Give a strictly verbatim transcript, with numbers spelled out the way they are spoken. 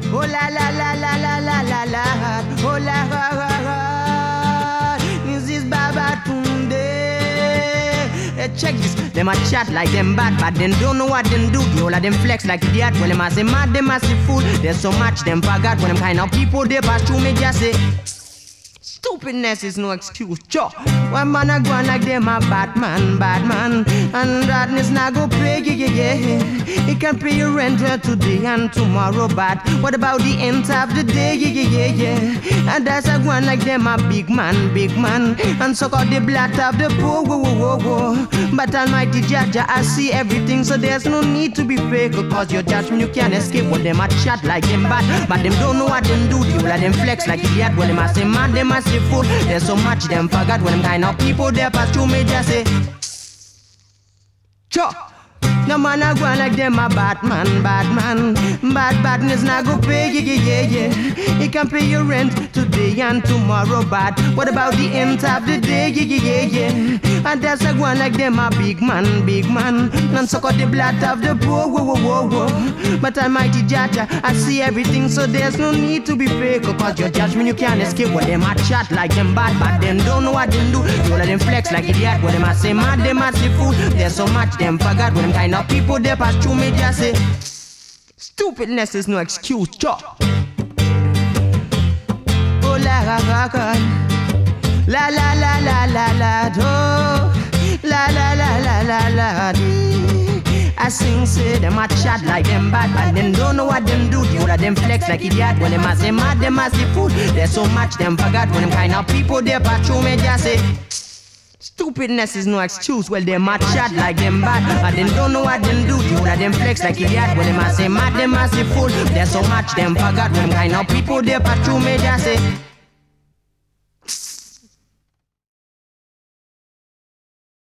Oh la la la la la la la la. Oh la la la la. This is Baba Tunde. Hey, check this. Them a chat like them bad, but them don't know what them do. The whole of them flex like idiot. Well, them a say mad, them a say fool. There's so much them forgot when them kind of people they pass through me just say. Stupidness is no excuse, Joe. One man a go on like them a bad man, bad man. And badness not go pay, yeah, yeah, yeah. He can pay your rent today and tomorrow, but what about the end of the day, yeah, yeah, yeah, yeah. And that's a one like them a big man, big man. And suck out the blood of the poor, whoa, whoa, whoa, whoa. But Almighty Jaja, I see everything, so there's no need to be fake. Cause your judgment you can't escape. Well, them a chat like them bad, but them don't know what them do. The whole of them flex like idiot. Well, them a say mad, them a say fool. There's so much them forgot when them kind of people there pass through me just say Cho. No man a go on like them a bad man, bad man. Bad badness not go pay, yeah, yeah, yeah, yeah. He can pay your rent today and tomorrow, but what about the end of the day, yeah, yeah, yeah, yeah. And that's a one like them a big man, big man. And suck out the blood of the poor, whoa, whoa, whoa, whoa. But Almighty Jaja, I see everything, so there's no need to be fake. Cause your judgment you can't escape. Well, them a chat like them bad, but them don't know what them do. All of them flex like idiot. Well, them a say mad, them a say fool. There's so much them forgot when them kind of people they pass through me just say stupidness is no excuse, Joe. Oh la la la la la la la la la oh la la la la la la dee. I sing say them a chat like them bad, but them don't know what them do. The whole of them flex like idiot. When them a say mad, them a say fool. There's so much them forgot when them kind of people they pass through me just say stupidness is no excuse. Well, them a chat like them bad, but them don't know what them do. The whole of them flex like idiot. When them a say mad, them a say fool. There's so much them forgot when them kind of people they pass through me just say